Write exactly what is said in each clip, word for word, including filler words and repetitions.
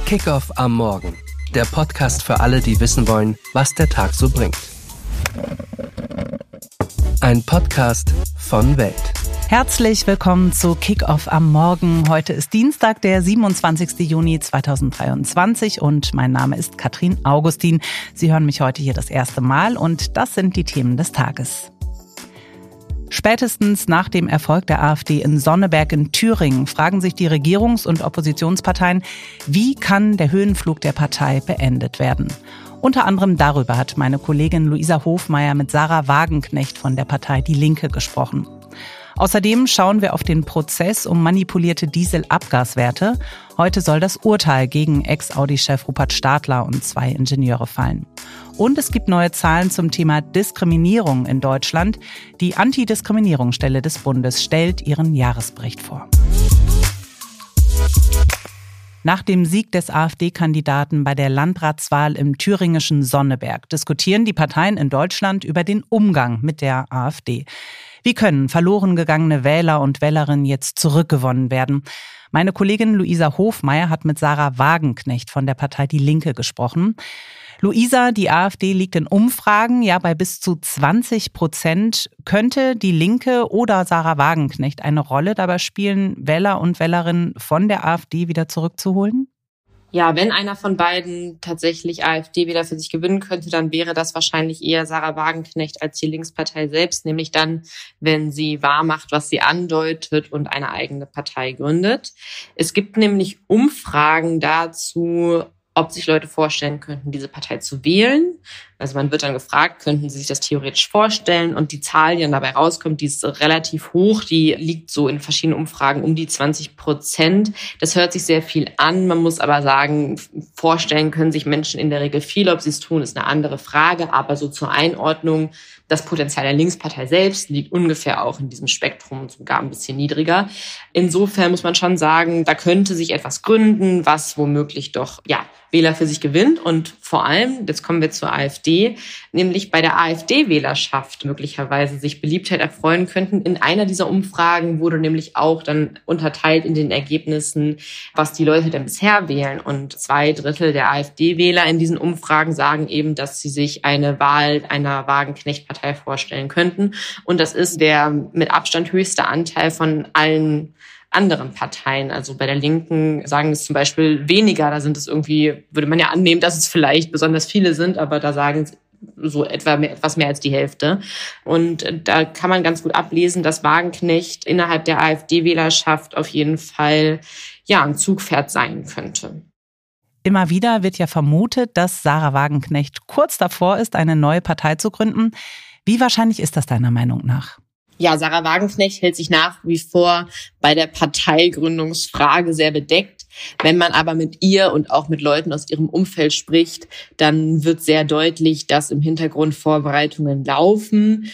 Kick-Off am Morgen. Der Podcast für alle, die wissen wollen, was der Tag so bringt. Ein Podcast von Welt. Herzlich willkommen zu Kick-Off am Morgen. Heute ist Dienstag, der siebenundzwanzigster Juni zweitausenddreiundzwanzig und mein Name ist Katrin Augustin. Sie hören mich heute hier das erste Mal und das sind die Themen des Tages. Spätestens nach dem Erfolg der AfD in Sonneberg in Thüringen fragen sich die Regierungs- und Oppositionsparteien, wie kann der Höhenflug der Partei beendet werden? Unter anderem darüber hat meine Kollegin Luisa Hofmeier mit Sarah Wagenknecht von der Partei Die Linke gesprochen. Außerdem schauen wir auf den Prozess um manipulierte Dieselabgaswerte. Heute soll das Urteil gegen Ex-Audi-Chef Rupert Stadler und zwei Ingenieure fallen. Und es gibt neue Zahlen zum Thema Diskriminierung in Deutschland. Die Antidiskriminierungsstelle des Bundes stellt ihren Jahresbericht vor. Nach dem Sieg des AfD-Kandidaten bei der Landratswahl im thüringischen Sonneberg diskutieren die Parteien in Deutschland über den Umgang mit der AfD. Wie können verloren gegangene Wähler und Wählerinnen jetzt zurückgewonnen werden? Meine Kollegin Luisa Hofmeier hat mit Sarah Wagenknecht von der Partei Die Linke gesprochen. Luisa, die AfD liegt in Umfragen ja bei bis zu zwanzig Prozent. Könnte Die Linke oder Sarah Wagenknecht eine Rolle dabei spielen, Wähler und Wählerinnen von der AfD wieder zurückzuholen? Ja, wenn einer von beiden tatsächlich AfD wieder für sich gewinnen könnte, dann wäre das wahrscheinlich eher Sarah Wagenknecht als die Linkspartei selbst, nämlich dann, wenn sie wahrmacht, was sie andeutet und eine eigene Partei gründet. Es gibt nämlich Umfragen dazu, ob sich Leute vorstellen könnten, diese Partei zu wählen. Also man wird dann gefragt, könnten sie sich das theoretisch vorstellen? Und die Zahl, die dann dabei rauskommt, die ist relativ hoch. Die liegt so in verschiedenen Umfragen um die zwanzig Prozent. Das hört sich sehr viel an. Man muss aber sagen, vorstellen können sich Menschen in der Regel viel. Ob sie es tun, ist eine andere Frage. Aber so zur Einordnung, das Potenzial der Linkspartei selbst liegt ungefähr auch in diesem Spektrum und sogar ein bisschen niedriger. Insofern muss man schon sagen, da könnte sich etwas gründen, was womöglich doch, ja, Wähler für sich gewinnt und vor allem, jetzt kommen wir zur AfD, nämlich bei der AfD-Wählerschaft möglicherweise sich Beliebtheit erfreuen könnten. In einer dieser Umfragen wurde nämlich auch dann unterteilt in den Ergebnissen, was die Leute denn bisher wählen. Und zwei Drittel der AfD-Wähler in diesen Umfragen sagen eben, dass sie sich eine Wahl einer Wagenknecht-Partei vorstellen könnten. Und das ist der mit Abstand höchste Anteil von allen anderen Parteien. Also bei der Linken sagen es zum Beispiel weniger. Da sind es irgendwie, würde man ja annehmen, dass es vielleicht besonders viele sind, aber da sagen es so etwa mehr, etwas mehr als die Hälfte. Und da kann man ganz gut ablesen, dass Wagenknecht innerhalb der AfD-Wählerschaft auf jeden Fall ja ein Zugpferd sein könnte. Immer wieder wird ja vermutet, dass Sarah Wagenknecht kurz davor ist, eine neue Partei zu gründen. Wie wahrscheinlich ist das deiner Meinung nach? Ja, Sarah Wagenknecht hält sich nach wie vor bei der Parteigründungsfrage sehr bedeckt. Wenn man aber mit ihr und auch mit Leuten aus ihrem Umfeld spricht, dann wird sehr deutlich, dass im Hintergrund Vorbereitungen laufen.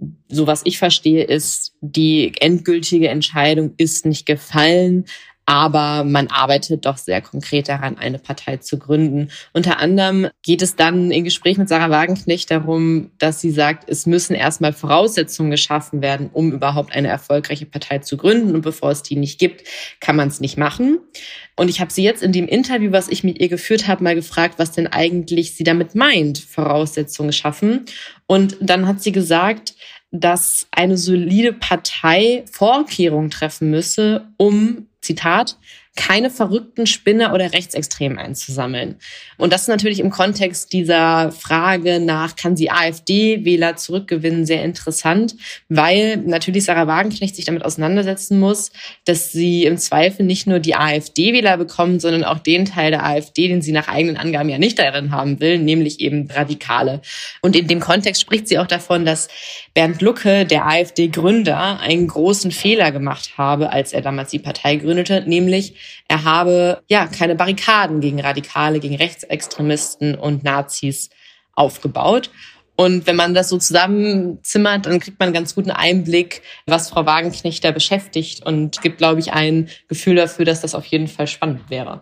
So was ich verstehe, ist, die endgültige Entscheidung ist nicht gefallen. Aber man arbeitet doch sehr konkret daran, eine Partei zu gründen. Unter anderem geht es dann im Gespräch mit Sarah Wagenknecht darum, dass sie sagt, es müssen erstmal Voraussetzungen geschaffen werden, um überhaupt eine erfolgreiche Partei zu gründen. Und bevor es die nicht gibt, kann man es nicht machen. Und ich habe sie jetzt in dem Interview, was ich mit ihr geführt habe, mal gefragt, was denn eigentlich sie damit meint, Voraussetzungen schaffen. Und dann hat sie gesagt, dass eine solide Partei Vorkehrungen treffen müsse, um, Zitat, keine verrückten Spinner oder Rechtsextremen einzusammeln. Und das ist natürlich im Kontext dieser Frage nach, kann sie AfD-Wähler zurückgewinnen, sehr interessant, weil natürlich Sarah Wagenknecht sich damit auseinandersetzen muss, dass sie im Zweifel nicht nur die AfD-Wähler bekommt, sondern auch den Teil der AfD, den sie nach eigenen Angaben ja nicht darin haben will, nämlich eben Radikale. Und in dem Kontext spricht sie auch davon, dass Bernd Lucke, der AfD-Gründer, einen großen Fehler gemacht habe, als er damals die Partei gründete, nämlich er habe ja keine Barrikaden gegen Radikale, gegen Rechtsextremisten und Nazis aufgebaut. Und wenn man das so zusammenzimmert, dann kriegt man einen ganz guten Einblick, was Frau Wagenknecht da beschäftigt und gibt, glaube ich, ein Gefühl dafür, dass das auf jeden Fall spannend wäre.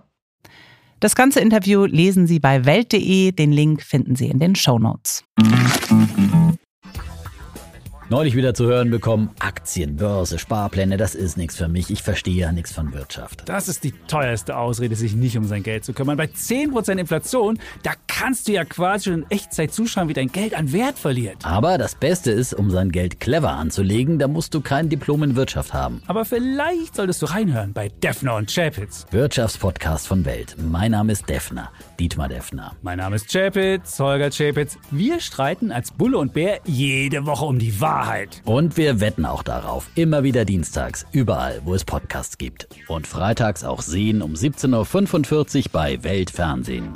Das ganze Interview lesen Sie bei welt punkt de. Den Link finden Sie in den Shownotes. Neulich wieder zu hören bekommen, Aktien, Börse, Sparpläne, das ist nichts für mich. Ich verstehe ja nichts von Wirtschaft. Das ist die teuerste Ausrede, sich nicht um sein Geld zu kümmern. Bei zehn Prozent Inflation, da kannst du ja quasi schon in Echtzeit zuschauen, wie dein Geld an Wert verliert. Aber das Beste ist, um sein Geld clever anzulegen, da musst du kein Diplom in Wirtschaft haben. Aber vielleicht solltest du reinhören bei Defner und Chapitz. Wirtschaftspodcast von Welt. Mein Name ist Defner, Dietmar Defner. Mein Name ist Chapitz, Holger Chapitz. Wir streiten als Bulle und Bär jede Woche um die Wahrheit. Und wir wetten auch darauf. Immer wieder dienstags, überall, wo es Podcasts gibt. Und freitags auch sehen um siebzehn Uhr fünfundvierzig bei Welt Fernsehen.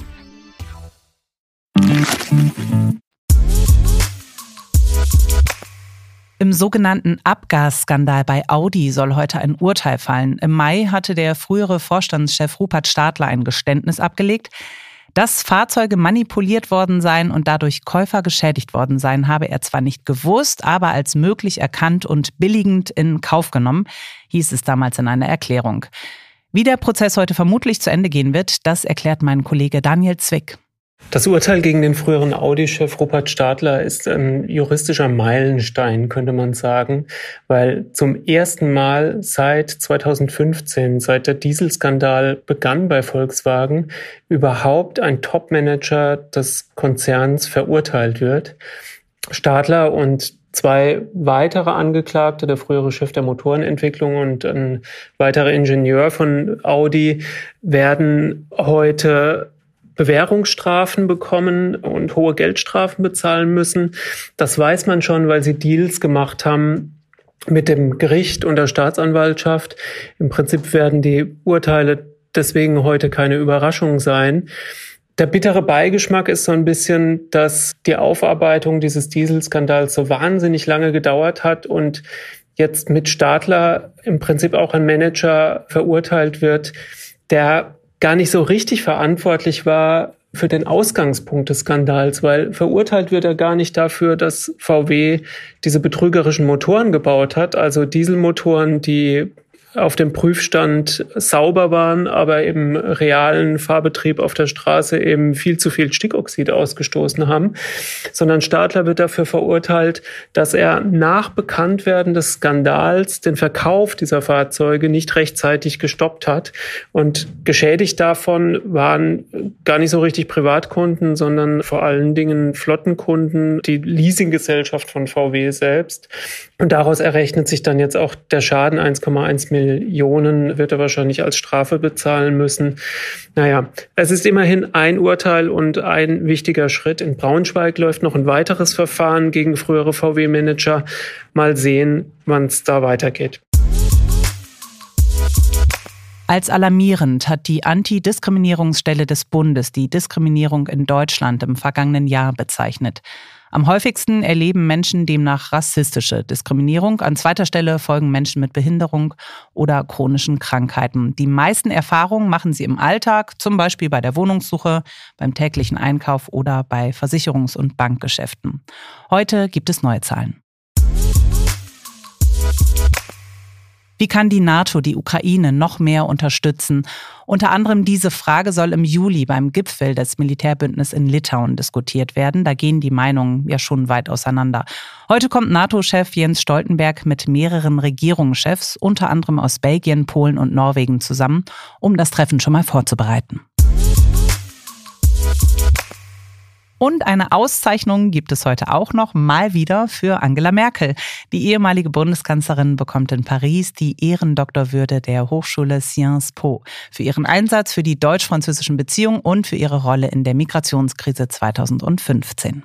Im sogenannten Abgasskandal bei Audi soll heute ein Urteil fallen. Im Mai hatte der frühere Vorstandschef Rupert Stadler ein Geständnis abgelegt. Dass Fahrzeuge manipuliert worden seien und dadurch Käufer geschädigt worden seien, habe er zwar nicht gewusst, aber als möglich erkannt und billigend in Kauf genommen, hieß es damals in einer Erklärung. Wie der Prozess heute vermutlich zu Ende gehen wird, das erklärt mein Kollege Daniel Zwick. Das Urteil gegen den früheren Audi-Chef Rupert Stadler ist ein juristischer Meilenstein, könnte man sagen, weil zum ersten Mal seit zweitausendfünfzehn, seit der Dieselskandal begann bei Volkswagen, überhaupt ein Top-Manager des Konzerns verurteilt wird. Stadler und zwei weitere Angeklagte, der frühere Chef der Motorenentwicklung und ein weiterer Ingenieur von Audi, werden heute Bewährungsstrafen bekommen und hohe Geldstrafen bezahlen müssen. Das weiß man schon, weil sie Deals gemacht haben mit dem Gericht und der Staatsanwaltschaft. Im Prinzip werden die Urteile deswegen heute keine Überraschung sein. Der bittere Beigeschmack ist so ein bisschen, dass die Aufarbeitung dieses Dieselskandals so wahnsinnig lange gedauert hat und jetzt mit Stadler im Prinzip auch ein Manager verurteilt wird, der gar nicht so richtig verantwortlich war für den Ausgangspunkt des Skandals, weil verurteilt wird er gar nicht dafür, dass V W diese betrügerischen Motoren gebaut hat, also Dieselmotoren, die auf dem Prüfstand sauber waren, aber im realen Fahrbetrieb auf der Straße eben viel zu viel Stickoxid ausgestoßen haben, sondern Stadler wird dafür verurteilt, dass er nach Bekanntwerden des Skandals den Verkauf dieser Fahrzeuge nicht rechtzeitig gestoppt hat. Und geschädigt davon waren gar nicht so richtig Privatkunden, sondern vor allen Dingen Flottenkunden, die Leasinggesellschaft von V W selbst. Und daraus errechnet sich dann jetzt auch der Schaden, eins Komma eins Millionen wird er wahrscheinlich als Strafe bezahlen müssen. Naja, es ist immerhin ein Urteil und ein wichtiger Schritt. In Braunschweig läuft noch ein weiteres Verfahren gegen frühere V W-Manager. Mal sehen, wann es da weitergeht. Als alarmierend hat die Antidiskriminierungsstelle des Bundes die Diskriminierung in Deutschland im vergangenen Jahr bezeichnet. Am häufigsten erleben Menschen demnach rassistische Diskriminierung. An zweiter Stelle folgen Menschen mit Behinderung oder chronischen Krankheiten. Die meisten Erfahrungen machen sie im Alltag, zum Beispiel bei der Wohnungssuche, beim täglichen Einkauf oder bei Versicherungs- und Bankgeschäften. Heute gibt es neue Zahlen. Wie kann die NATO die Ukraine noch mehr unterstützen? Unter anderem diese Frage soll im Juli beim Gipfel des Militärbündnisses in Litauen diskutiert werden. Da gehen die Meinungen ja schon weit auseinander. Heute kommt NATO-Chef Jens Stoltenberg mit mehreren Regierungschefs, unter anderem aus Belgien, Polen und Norwegen zusammen, um das Treffen schon mal vorzubereiten. Und eine Auszeichnung gibt es heute auch noch mal wieder für Angela Merkel. Die ehemalige Bundeskanzlerin bekommt in Paris die Ehrendoktorwürde der Hochschule Sciences Po für ihren Einsatz für die deutsch-französischen Beziehungen und für ihre Rolle in der Migrationskrise zweitausendfünfzehn.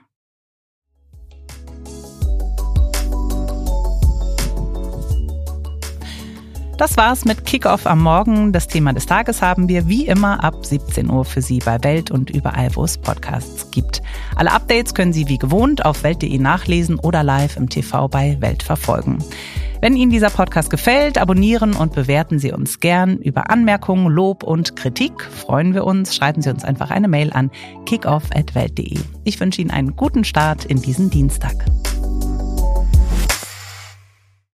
Das war's mit Kickoff am Morgen. Das Thema des Tages haben wir wie immer ab siebzehn Uhr für Sie bei Welt und überall, wo es Podcasts gibt. Alle Updates können Sie wie gewohnt auf welt punkt de nachlesen oder live im T V bei Welt verfolgen. Wenn Ihnen dieser Podcast gefällt, abonnieren und bewerten Sie uns gern. Über Anmerkungen, Lob und Kritik freuen wir uns. Schreiben Sie uns einfach eine Mail an kickoff at welt punkt de. Ich wünsche Ihnen einen guten Start in diesen Dienstag.